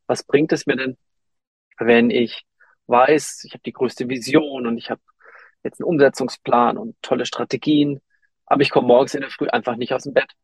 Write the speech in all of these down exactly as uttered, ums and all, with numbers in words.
Was bringt es mir denn, wenn ich weiß, ich habe die größte Vision und ich habe jetzt einen Umsetzungsplan und tolle Strategien, aber ich komme morgens in der Früh einfach nicht aus dem Bett,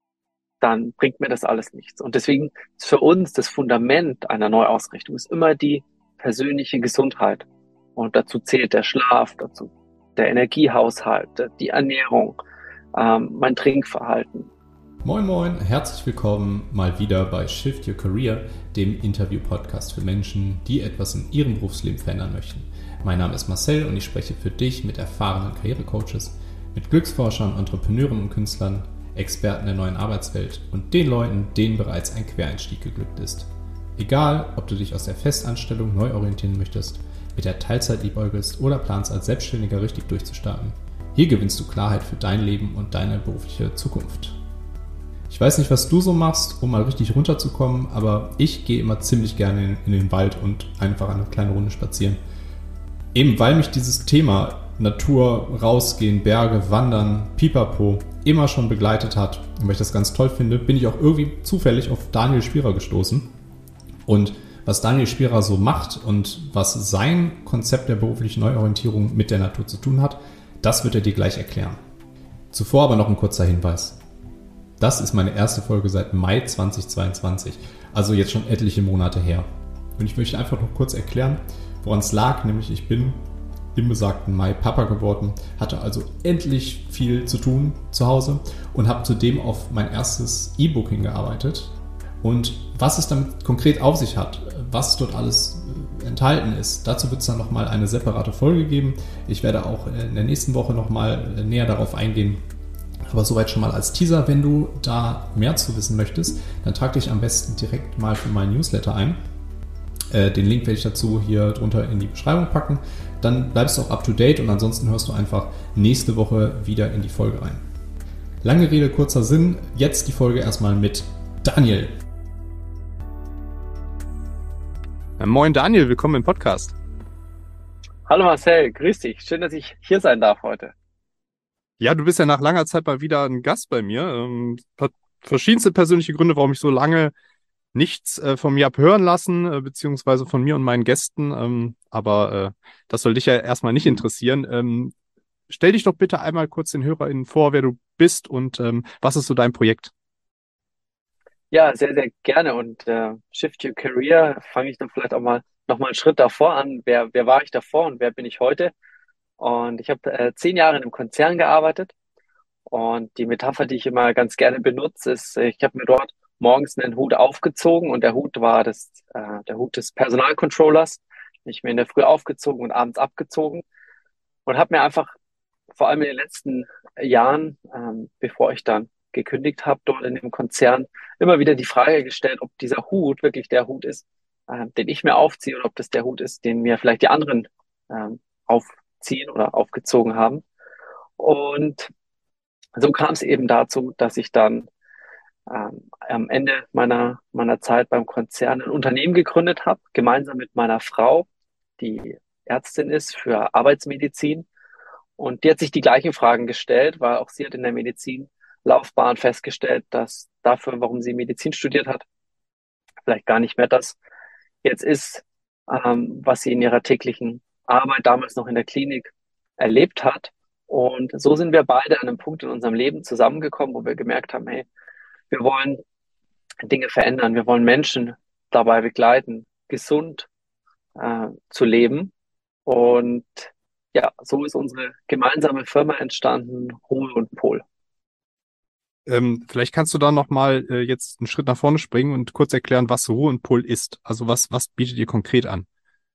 dann bringt mir das alles nichts. Und deswegen ist für uns das Fundament einer Neuausrichtung ist immer die persönliche Gesundheit. Und dazu zählt der Schlaf, dazu der Energiehaushalt, die Ernährung, ähm, mein Trinkverhalten. Moin Moin, herzlich willkommen mal wieder bei Shift Your Career, dem Interview-Podcast für Menschen, die etwas in ihrem Berufsleben verändern möchten. Mein Name ist Marcel und ich spreche für dich mit erfahrenen Karrierecoaches, mit Glücksforschern, Entrepreneuren und Künstlern, Experten der neuen Arbeitswelt und den Leuten, denen bereits ein Quereinstieg geglückt ist. Egal, ob du dich aus der Festanstellung neu orientieren möchtest, mit der Teilzeit liebäugelst oder planst als Selbstständiger richtig durchzustarten. Hier gewinnst du Klarheit für dein Leben und deine berufliche Zukunft. Ich weiß nicht, was du so machst, um mal richtig runterzukommen, aber ich gehe immer ziemlich gerne in, in den Wald und einfach eine kleine Runde spazieren. Eben weil mich dieses Thema Natur, rausgehen, Berge, wandern, Pipapo immer schon begleitet hat und weil ich das ganz toll finde, bin ich auch irgendwie zufällig auf Daniel Spierer gestoßen. Und was Daniel Spierer so macht und was sein Konzept der beruflichen Neuorientierung mit der Natur zu tun hat, das wird er dir gleich erklären. Zuvor aber noch ein kurzer Hinweis. Das ist meine erste Folge seit Mai zweitausendzweiundzwanzig, also jetzt schon etliche Monate her. Und ich möchte einfach noch kurz erklären, woran es lag, nämlich ich bin im besagten Mai Papa geworden, hatte also endlich viel zu tun zu Hause und habe zudem auf mein erstes E-Book hingearbeitet. Und was es damit konkret auf sich hat, was dort alles enthalten ist, dazu wird es dann nochmal eine separate Folge geben. Ich werde auch in der nächsten Woche nochmal näher darauf eingehen. Aber soweit schon mal als Teaser, wenn du da mehr zu wissen möchtest, dann trag dich am besten direkt mal für meinen Newsletter ein. Äh, den Link werde ich dazu hier drunter in die Beschreibung packen. Dann bleibst du auch up to date und ansonsten hörst du einfach nächste Woche wieder in die Folge rein. Lange Rede, kurzer Sinn. Jetzt die Folge erstmal mit Daniel. Moin Daniel, willkommen im Podcast. Hallo Marcel, grüß dich. Schön, dass ich hier sein darf heute. Ja, du bist ja nach langer Zeit mal wieder ein Gast bei mir. Ähm, hat verschiedenste persönliche Gründe, warum ich so lange nichts äh, von mir hab hören lassen, äh, beziehungsweise von mir und meinen Gästen. Ähm, aber äh, das soll dich ja erstmal nicht interessieren. Ähm, stell dich doch bitte einmal kurz den HörerInnen vor, wer du bist und ähm, was ist so dein Projekt? Ja, sehr, sehr gerne. Und äh, Shift Your Career fange ich dann vielleicht auch mal noch mal einen Schritt davor an. Wer, wer war ich davor und wer bin ich heute? Und ich habe äh, zehn Jahre in einem Konzern gearbeitet. Und die Metapher, die ich immer ganz gerne benutze, ist, ich habe mir dort morgens einen Hut aufgezogen und der Hut war das, äh, der Hut des Personalcontrollers. Ich mir in der Früh aufgezogen und abends abgezogen und habe mir einfach vor allem in den letzten Jahren, ähm, bevor ich dann gekündigt habe, dort in dem Konzern, immer wieder die Frage gestellt, ob dieser Hut wirklich der Hut ist, äh, den ich mir aufziehe oder ob das der Hut ist, den mir vielleicht die anderen ähm, aufziehen oder aufgezogen haben. Und so kam es eben dazu, dass ich dann ähm, am Ende meiner, meiner Zeit beim Konzern ein Unternehmen gegründet habe, gemeinsam mit meiner Frau, die Ärztin ist für Arbeitsmedizin. Und die hat sich die gleichen Fragen gestellt, weil auch sie hat in der Medizinlaufbahn festgestellt, dass dafür, warum sie Medizin studiert hat, vielleicht gar nicht mehr das jetzt ist, ähm, was sie in ihrer täglichen Arbeit damals noch in der Klinik erlebt hat. Und so sind wir beide an einem Punkt in unserem Leben zusammengekommen, wo wir gemerkt haben, hey, wir wollen Dinge verändern, wir wollen Menschen dabei begleiten, gesund äh, zu leben. Und ja, so ist unsere gemeinsame Firma entstanden, Ruhe und Pol. Ähm, vielleicht kannst du da nochmal äh, jetzt einen Schritt nach vorne springen und kurz erklären, was Ruhe und Pull ist. Also was, was bietet ihr konkret an?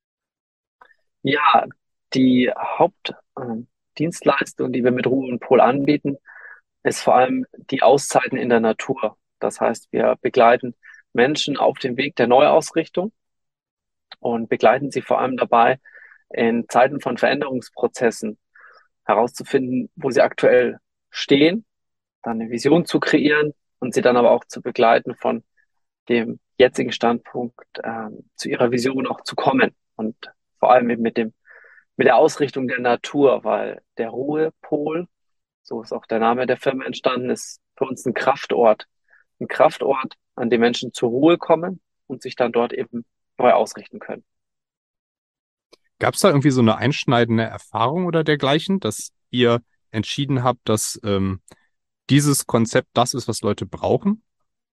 Ja, die Hauptdienstleistung, die wir mit Ruhe und Pol anbieten, ist vor allem die Auszeiten in der Natur. Das heißt, wir begleiten Menschen auf dem Weg der Neuausrichtung und begleiten sie vor allem dabei, in Zeiten von Veränderungsprozessen herauszufinden, wo sie aktuell stehen, dann eine Vision zu kreieren und sie dann aber auch zu begleiten, von dem jetzigen Standpunkt ähm, zu ihrer Vision auch zu kommen. Und vor allem eben mit dem, mit der Ausrichtung der Natur, weil der Ruhepol, so ist auch der Name der Firma entstanden, ist für uns ein Kraftort. Ein Kraftort, an dem Menschen zur Ruhe kommen und sich dann dort eben neu ausrichten können. Gab es da irgendwie so eine einschneidende Erfahrung oder dergleichen, dass ihr entschieden habt, dass ähm, dieses Konzept das ist, was Leute brauchen?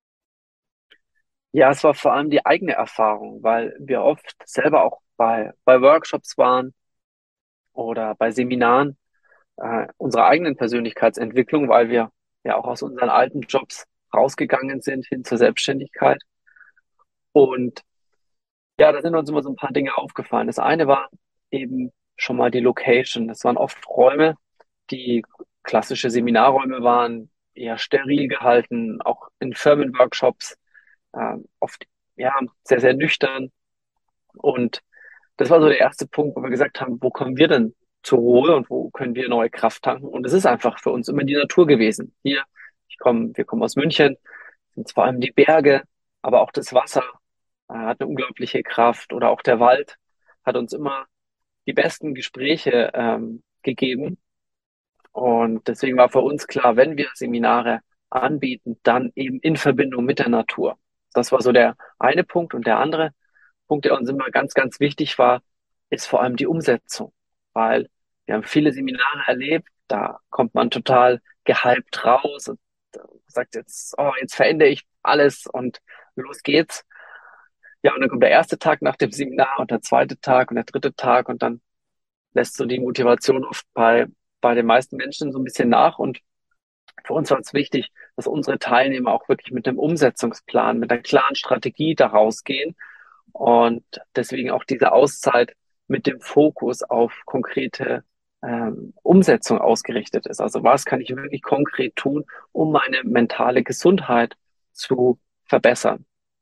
Ja, es war vor allem die eigene Erfahrung, weil wir oft selber auch bei, bei Workshops waren oder bei Seminaren, äh, unserer eigenen Persönlichkeitsentwicklung, weil wir ja auch aus unseren alten Jobs rausgegangen sind hin zur Selbstständigkeit. Und ja, da sind uns immer so ein paar Dinge aufgefallen. Das eine war eben schon mal die Location. Das waren oft Räume, die klassische Seminarräume waren, eher steril gehalten, auch in Firmenworkshops, äh, oft ja sehr, sehr nüchtern. Und das war so der erste Punkt, wo wir gesagt haben, wo kommen wir denn zur Ruhe und wo können wir neue Kraft tanken? Und es ist einfach für uns immer die Natur gewesen. Hier, ich komme, wir kommen aus München, sind vor allem die Berge, aber auch das Wasser äh, hat eine unglaubliche Kraft oder auch der Wald hat uns immer die besten Gespräche ähm, gegeben. Und deswegen war für uns klar, wenn wir Seminare anbieten, dann eben in Verbindung mit der Natur. Das war so der eine Punkt. Und der andere Punkt, der uns immer ganz, ganz wichtig war, ist vor allem die Umsetzung. Weil wir haben viele Seminare erlebt, da kommt man total gehypt raus und sagt jetzt, oh, jetzt verändere ich alles und los geht's. Ja, und dann kommt der erste Tag nach dem Seminar und der zweite Tag und der dritte Tag und dann lässt so die Motivation oft bei, bei den meisten Menschen so ein bisschen nach. Und für uns war es wichtig, dass unsere Teilnehmer auch wirklich mit einem Umsetzungsplan, mit einer klaren Strategie da rausgehen und deswegen auch diese Auszeit mit dem Fokus auf konkrete ähm, Umsetzung ausgerichtet ist. Also was kann ich wirklich konkret tun, um meine mentale Gesundheit zu verbessern?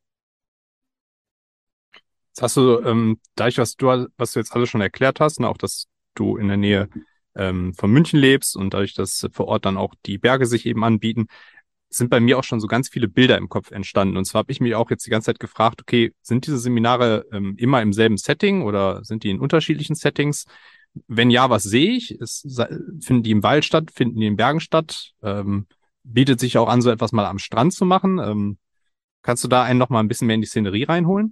Jetzt hast du, ähm, dadurch, was du, was du jetzt alles schon erklärt hast, und auch, dass du in der Nähe ähm, von München lebst und dadurch, dass vor Ort dann auch die Berge sich eben anbieten, sind bei mir auch schon so ganz viele Bilder im Kopf entstanden. Und zwar habe ich mich auch jetzt die ganze Zeit gefragt, okay, sind diese Seminare ähm, immer im selben Setting oder sind die in unterschiedlichen Settings? Wenn ja, was sehe ich? Ist, finden die im Wald statt? Finden die in Bergen statt? Ähm, bietet sich auch an, so etwas mal am Strand zu machen? Ähm, kannst du da einen noch mal ein bisschen mehr in die Szenerie reinholen?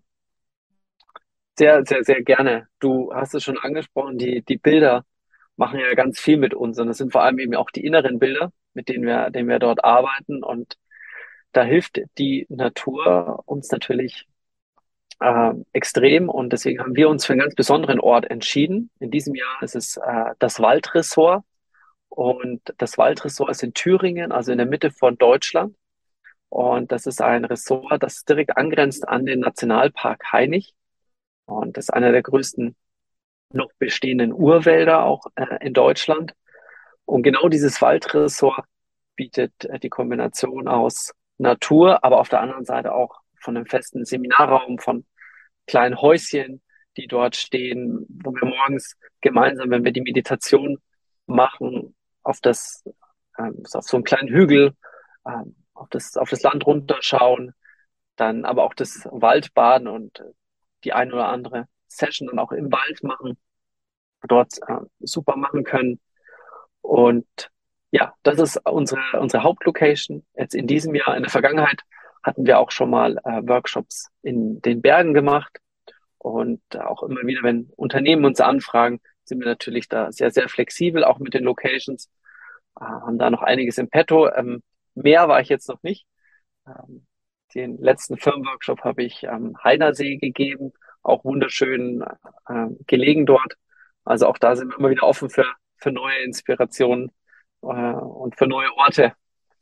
Sehr, sehr, sehr gerne. Du hast es schon angesprochen, die, die Bilder machen ja ganz viel mit uns und das sind vor allem eben auch die inneren Bilder, mit denen wir, denen wir dort arbeiten und da hilft die Natur uns natürlich äh, extrem und deswegen haben wir uns für einen ganz besonderen Ort entschieden. In diesem Jahr ist es äh, das Waldressort und das Waldressort ist in Thüringen, also in der Mitte von Deutschland und das ist ein Ressort, das direkt angrenzt an den Nationalpark Hainich und das ist einer der größten noch bestehenden Urwälder auch äh, in Deutschland. Und genau dieses Waldressort bietet äh, die Kombination aus Natur, aber auf der anderen Seite auch von einem festen Seminarraum, von kleinen Häuschen, die dort stehen, wo wir morgens gemeinsam, wenn wir die Meditation machen, auf das, ähm, so auf so einen kleinen Hügel, ähm, auf das, auf das Land runterschauen, dann aber auch das Waldbaden und äh, die ein oder andere Session dann auch im Wald machen, dort äh, super machen können. Und ja, das ist unsere, unsere Hauptlocation. Jetzt in diesem Jahr, in der Vergangenheit hatten wir auch schon mal äh, Workshops in den Bergen gemacht. Und auch immer wieder, wenn Unternehmen uns anfragen, sind wir natürlich da sehr, sehr flexibel, auch mit den Locations, äh, haben da noch einiges im Petto. Ähm, mehr war ich jetzt noch nicht. Ähm, den letzten Firmenworkshop habe ich am Heidersee gegeben, auch wunderschön äh, gelegen dort. Also auch da sind wir immer wieder offen für, für neue Inspirationen äh, und für neue Orte.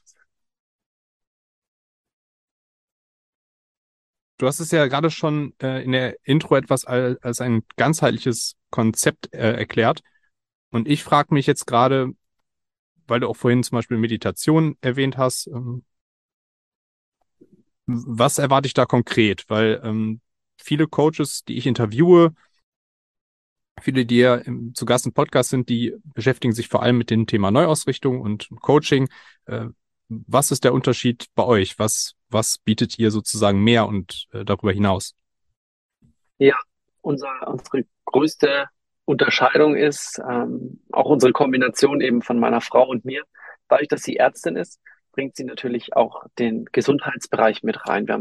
Du hast es ja gerade schon äh, in der Intro etwas als, als ein ganzheitliches Konzept äh, erklärt. Und ich frage mich jetzt gerade, weil du auch vorhin zum Beispiel Meditation erwähnt hast, ähm, was erwarte ich da konkret? Weil ähm, viele Coaches, die ich interviewe, viele, die ja im, zu Gast im Podcast sind, die beschäftigen sich vor allem mit dem Thema Neuausrichtung und Coaching. Äh, was ist der Unterschied bei euch? Was, was bietet ihr sozusagen mehr und äh, darüber hinaus? Ja, unser, unsere größte Unterscheidung ist ähm, auch unsere Kombination eben von meiner Frau und mir. Dadurch, dass sie Ärztin ist, bringt sie natürlich auch den Gesundheitsbereich mit rein. Wir haben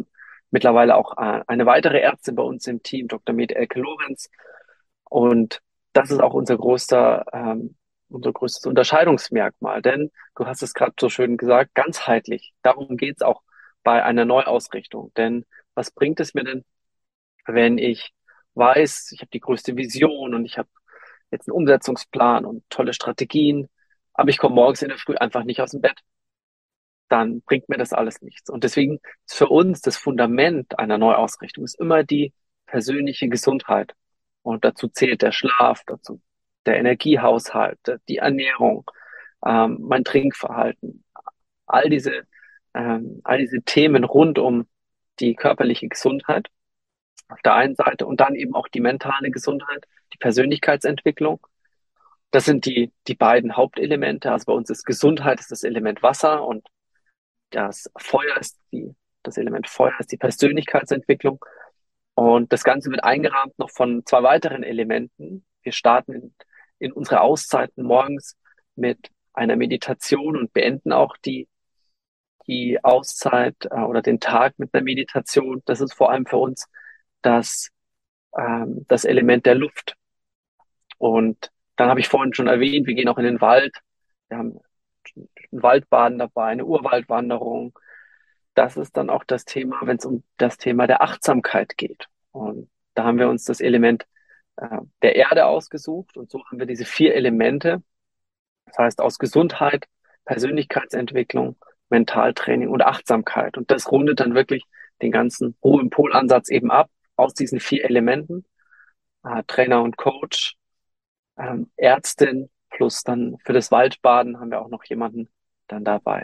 mittlerweile auch äh, eine weitere Ärztin bei uns im Team, Doktor Med Elke Lorenz. Und das ist auch unser größter, ähm, unser größtes Unterscheidungsmerkmal. Denn du hast es gerade so schön gesagt, ganzheitlich. Darum geht es auch bei einer Neuausrichtung. Denn was bringt es mir denn, wenn ich weiß, ich habe die größte Vision und ich habe jetzt einen Umsetzungsplan und tolle Strategien, aber ich komme morgens in der Früh einfach nicht aus dem Bett, dann bringt mir das alles nichts. Und deswegen ist für uns das Fundament einer Neuausrichtung ist immer die persönliche Gesundheit. Und dazu zählt der Schlaf, dazu der Energiehaushalt, die Ernährung, ähm, mein Trinkverhalten, all diese, ähm, all diese Themen rund um die körperliche Gesundheit auf der einen Seite und dann eben auch die mentale Gesundheit, die Persönlichkeitsentwicklung. Das sind die, die beiden Hauptelemente. Also bei uns ist Gesundheit ist das Element Wasser und das Feuer ist die, das Element Feuer ist die Persönlichkeitsentwicklung. Und das Ganze wird eingerahmt noch von zwei weiteren Elementen. Wir starten in, in unsere Auszeiten morgens mit einer Meditation und beenden auch die, die Auszeit äh, oder den Tag mit einer Meditation. Das ist vor allem für uns das, ähm, das Element der Luft. Und dann habe ich vorhin schon erwähnt, wir gehen auch in den Wald. Wir haben ein Waldbaden dabei, eine Urwaldwanderung. Das ist dann auch das Thema, wenn es um das Thema der Achtsamkeit geht. Und da haben wir uns das Element äh, der Erde ausgesucht und so haben wir diese vier Elemente. Das heißt aus Gesundheit, Persönlichkeitsentwicklung, Mentaltraining und Achtsamkeit. Und das rundet dann wirklich den ganzen Ruhe-im-Pol-Ansatz eben ab aus diesen vier Elementen. Äh, Trainer und Coach, ähm, Ärztin plus dann für das Waldbaden haben wir auch noch jemanden dann dabei.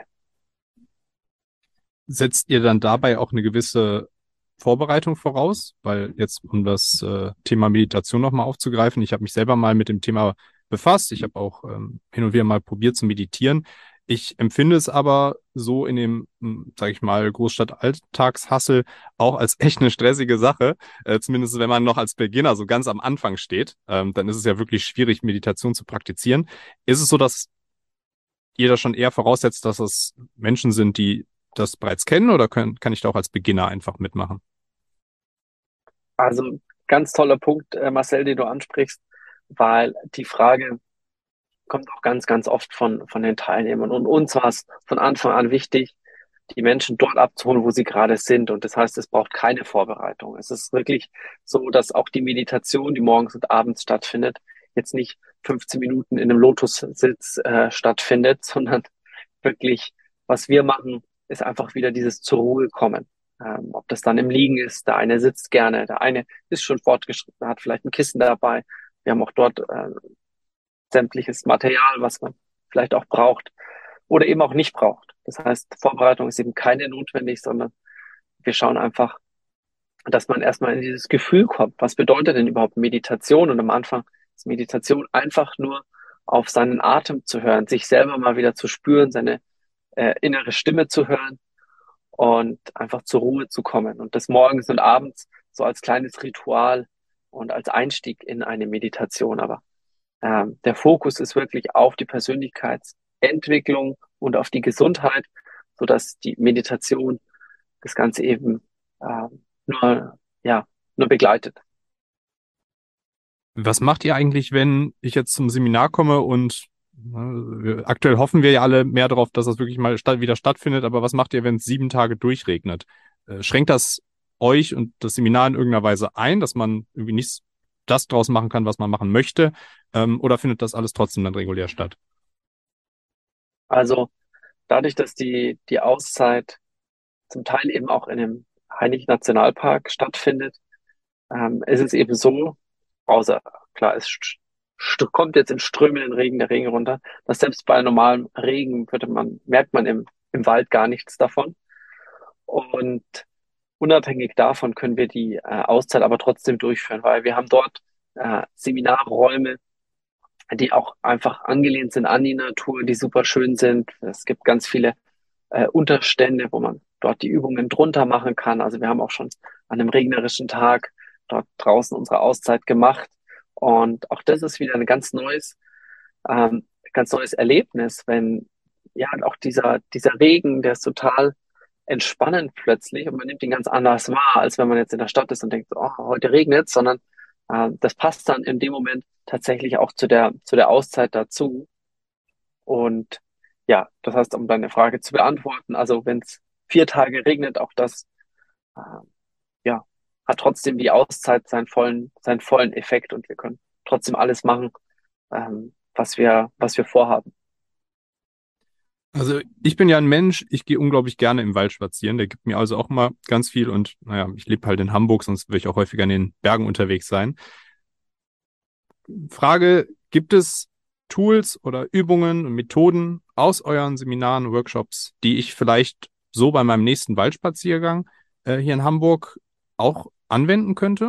Setzt ihr dann dabei auch eine gewisse Vorbereitung voraus? Weil jetzt, um das äh, Thema Meditation nochmal aufzugreifen, ich habe mich selber mal mit dem Thema befasst. Ich habe auch ähm, hin und wieder mal probiert zu meditieren. Ich empfinde es aber so in dem, sage ich mal, Großstadt-Alltagshassel auch als echt eine stressige Sache. Äh, zumindest wenn man noch als Beginner so ganz am Anfang steht, ähm, dann ist es ja wirklich schwierig, Meditation zu praktizieren. Ist es so, dass ihr da schon eher voraussetzt, dass es Menschen sind, die das bereits kennen, oder können, kann ich da auch als Beginner einfach mitmachen? Also ganz toller Punkt, äh, Marcel, den du ansprichst, weil die Frage kommt auch ganz, ganz oft von, von den Teilnehmern. Und uns war es von Anfang an wichtig, die Menschen dort abzuholen, wo sie gerade sind. Und das heißt, es braucht keine Vorbereitung. Es ist wirklich so, dass auch die Meditation, die morgens und abends stattfindet, jetzt nicht fünfzehn Minuten in einem Lotussitz äh, stattfindet, sondern wirklich, was wir machen, ist einfach wieder dieses zur Ruhe kommen. Ähm, ob das dann im Liegen ist, der eine sitzt gerne, der eine ist schon fortgeschritten, hat vielleicht ein Kissen dabei. Wir haben auch dort äh, sämtliches Material, was man vielleicht auch braucht oder eben auch nicht braucht. Das heißt, Vorbereitung ist eben keine notwendig, sondern wir schauen einfach, dass man erstmal in dieses Gefühl kommt. Was bedeutet denn überhaupt Meditation? Und am Anfang ist Meditation einfach nur auf seinen Atem zu hören, sich selber mal wieder zu spüren, seine äh, innere Stimme zu hören und einfach zur Ruhe zu kommen. Und das morgens und abends so als kleines Ritual und als Einstieg in eine Meditation. Aber ähm, der Fokus ist wirklich auf die Persönlichkeitsentwicklung und auf die Gesundheit, sodass die Meditation das Ganze eben ähm, nur, ja, nur begleitet. Was macht ihr eigentlich, wenn ich jetzt zum Seminar komme und ne, wir, aktuell hoffen wir ja alle mehr darauf, dass das wirklich mal statt, wieder stattfindet, aber was macht ihr, wenn es sieben Tage durchregnet? Äh, schränkt das euch und das Seminar in irgendeiner Weise ein, dass man irgendwie nicht das draus machen kann, was man machen möchte? Ähm, oder findet das alles trotzdem dann regulär statt? Also dadurch, dass die, die Auszeit zum Teil eben auch in einem Hainich-Nationalpark stattfindet, ähm, ist es eben so, außer klar, es st st kommt jetzt in strömenden Regen der Regen runter, dass selbst bei normalem Regen würde man, merkt man im, im Wald gar nichts davon. Und unabhängig davon können wir die äh, Auszeit aber trotzdem durchführen, weil wir haben dort äh, Seminarräume, die auch einfach angelehnt sind an die Natur, die super schön sind. Es gibt ganz viele äh, Unterstände, wo man dort die Übungen drunter machen kann. Also wir haben auch schon an einem regnerischen Tag dort draußen unsere Auszeit gemacht. Und auch das ist wieder ein ganz neues, ähm, ganz neues Erlebnis, wenn ja auch dieser, dieser Regen, der ist total entspannen plötzlich und man nimmt ihn ganz anders wahr, als wenn man jetzt in der Stadt ist und denkt, oh, heute regnet, sondern äh, das passt dann in dem Moment tatsächlich auch zu der, zu der Auszeit dazu. Und ja, das heißt, um deine Frage zu beantworten, also wenn es vier Tage regnet, auch das, äh, ja, hat trotzdem die Auszeit seinen vollen, seinen vollen Effekt und wir können trotzdem alles machen, ähm, was wir, was wir vorhaben. Also ich bin ja ein Mensch, ich gehe unglaublich gerne im Wald spazieren. Der gibt mir also auch immer ganz viel und naja, ich lebe halt in Hamburg, sonst würde ich auch häufiger in den Bergen unterwegs sein. Frage, gibt es Tools oder Übungen und Methoden aus euren Seminaren, Workshops, die ich vielleicht so bei meinem nächsten Waldspaziergang äh, hier in Hamburg auch anwenden könnte?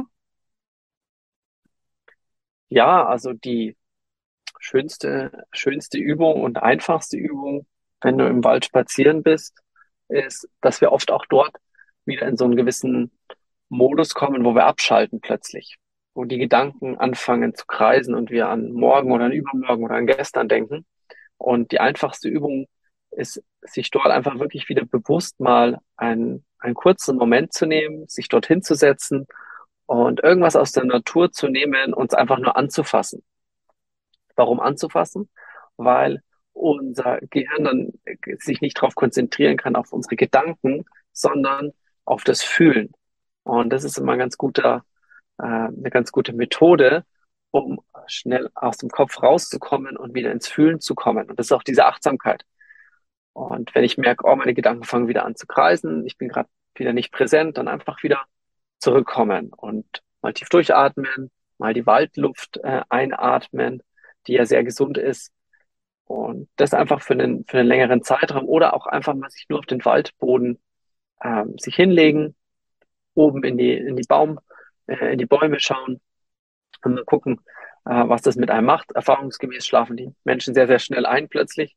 Ja, also die schönste, schönste Übung und einfachste Übung, wenn du im Wald spazieren bist, ist, dass wir oft auch dort wieder in so einen gewissen Modus kommen, wo wir abschalten plötzlich, wo die Gedanken anfangen zu kreisen und wir an morgen oder an übermorgen oder an gestern denken. Und die einfachste Übung ist, sich dort einfach wirklich wieder bewusst mal einen, einen kurzen Moment zu nehmen, sich dorthin zu setzen und irgendwas aus der Natur zu nehmen, uns einfach nur anzufassen. Warum anzufassen? Weil unser Gehirn dann sich nicht darauf konzentrieren kann, auf unsere Gedanken, sondern auf das Fühlen. Und das ist immer ein ganz guter, äh, eine ganz gute Methode, um schnell aus dem Kopf rauszukommen und wieder ins Fühlen zu kommen. Und das ist auch diese Achtsamkeit. Und wenn ich merke, oh, meine Gedanken fangen wieder an zu kreisen, ich bin gerade wieder nicht präsent, dann einfach wieder zurückkommen und mal tief durchatmen, mal die Waldluft äh, einatmen, die ja sehr gesund ist. Und das einfach für einen, für einen längeren Zeitraum oder auch einfach mal sich nur auf den Waldboden ähm, sich hinlegen, oben in die, in die Baum, äh, in die Bäume schauen und mal gucken, äh, was das mit einem macht. Erfahrungsgemäß schlafen die Menschen sehr, sehr schnell ein plötzlich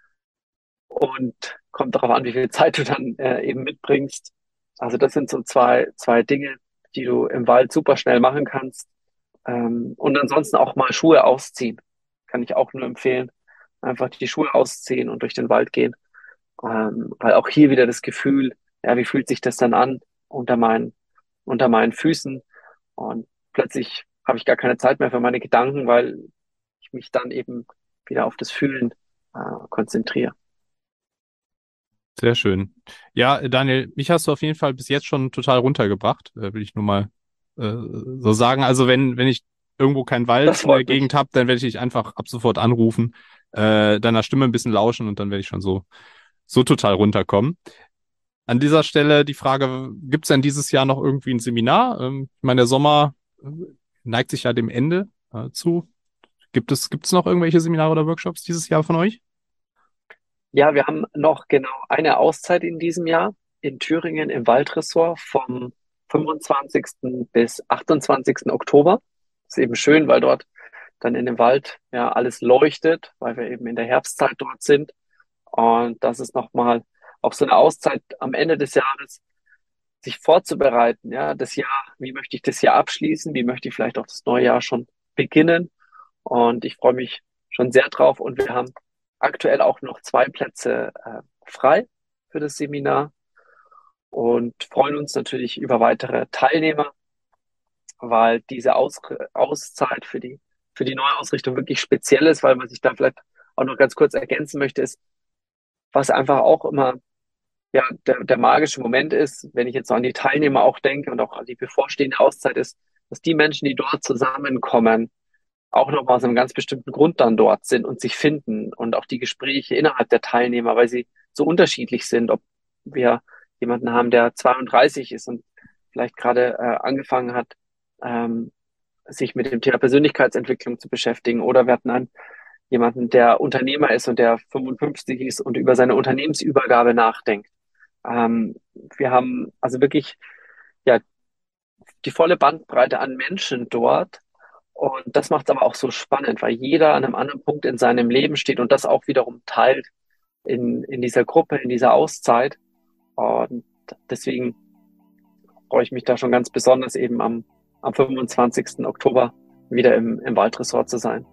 und kommt darauf an, wie viel Zeit du dann äh, eben mitbringst. Also das sind so zwei, zwei Dinge, die du im Wald super schnell machen kannst. Ähm, und ansonsten auch mal Schuhe ausziehen. Kann ich auch nur empfehlen. Einfach die Schuhe ausziehen und durch den Wald gehen. Ähm, weil auch hier wieder das Gefühl, ja, wie fühlt sich das dann an unter meinen, unter meinen Füßen? Und plötzlich habe ich gar keine Zeit mehr für meine Gedanken, weil ich mich dann eben wieder auf das Fühlen äh, konzentriere. Sehr schön. Ja, Daniel, mich hast du auf jeden Fall bis jetzt schon total runtergebracht, äh, will ich nur mal äh, so sagen. Also wenn, wenn ich irgendwo keinen Das Wald in der freut mich. Gegend habe, dann werde ich dich einfach ab sofort anrufen, äh, deiner Stimme ein bisschen lauschen und dann werde ich schon so, so total runterkommen. An dieser Stelle die Frage, gibt es denn dieses Jahr noch irgendwie ein Seminar? Ähm, ich meine, der Sommer äh, neigt sich ja dem Ende äh, zu. Gibt es, gibt es noch irgendwelche Seminare oder Workshops dieses Jahr von euch? Ja, wir haben noch genau eine Auszeit in diesem Jahr in Thüringen im Waldressort vom fünfundzwanzigsten bis achtundzwanzigsten Oktober. Ist eben schön, weil dort dann in dem Wald ja alles leuchtet, weil wir eben in der Herbstzeit dort sind. Und das ist nochmal auch so eine Auszeit am Ende des Jahres, sich vorzubereiten. Ja, das Jahr, wie möchte ich das Jahr abschließen? Wie möchte ich vielleicht auch das neue Jahr schon beginnen? Und ich freue mich schon sehr drauf. Und wir haben aktuell auch noch zwei Plätze äh, frei für das Seminar und freuen uns natürlich über weitere Teilnehmer, weil diese Aus Auszeit für die, für die Neuausrichtung wirklich speziell ist, weil was ich da vielleicht auch noch ganz kurz ergänzen möchte, ist, was einfach auch immer ja, der, der magische Moment ist, wenn ich jetzt so an die Teilnehmer auch denke und auch an die bevorstehende Auszeit ist, dass die Menschen, die dort zusammenkommen, auch noch mal aus einem ganz bestimmten Grund dann dort sind und sich finden und auch die Gespräche innerhalb der Teilnehmer, weil sie so unterschiedlich sind, ob wir jemanden haben, der zweiunddreißig ist und vielleicht gerade äh, angefangen hat, ähm, sich mit dem Thema Persönlichkeitsentwicklung zu beschäftigen, oder wir hatten einen, jemanden, der Unternehmer ist und der fünfundfünfzig ist und über seine Unternehmensübergabe nachdenkt. Ähm, wir haben also wirklich ja die volle Bandbreite an Menschen dort. Und das macht es aber auch so spannend, weil jeder an einem anderen Punkt in seinem Leben steht und das auch wiederum teilt in, in dieser Gruppe, in dieser Auszeit. Und deswegen freue ich mich da schon ganz besonders, eben am, am fünfundzwanzigsten Oktober wieder im, im Waldressort zu sein.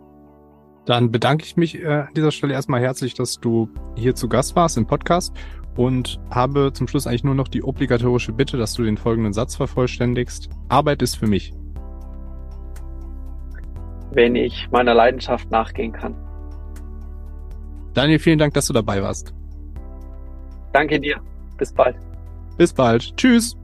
Dann bedanke ich mich äh, an dieser Stelle erstmal herzlich, dass du hier zu Gast warst im Podcast und habe zum Schluss eigentlich nur noch die obligatorische Bitte, dass du den folgenden Satz vervollständigst. Arbeit ist für mich. Wenn ich meiner Leidenschaft nachgehen kann. Daniel, vielen Dank, dass du dabei warst. Danke dir. Bis bald. Bis bald. Tschüss.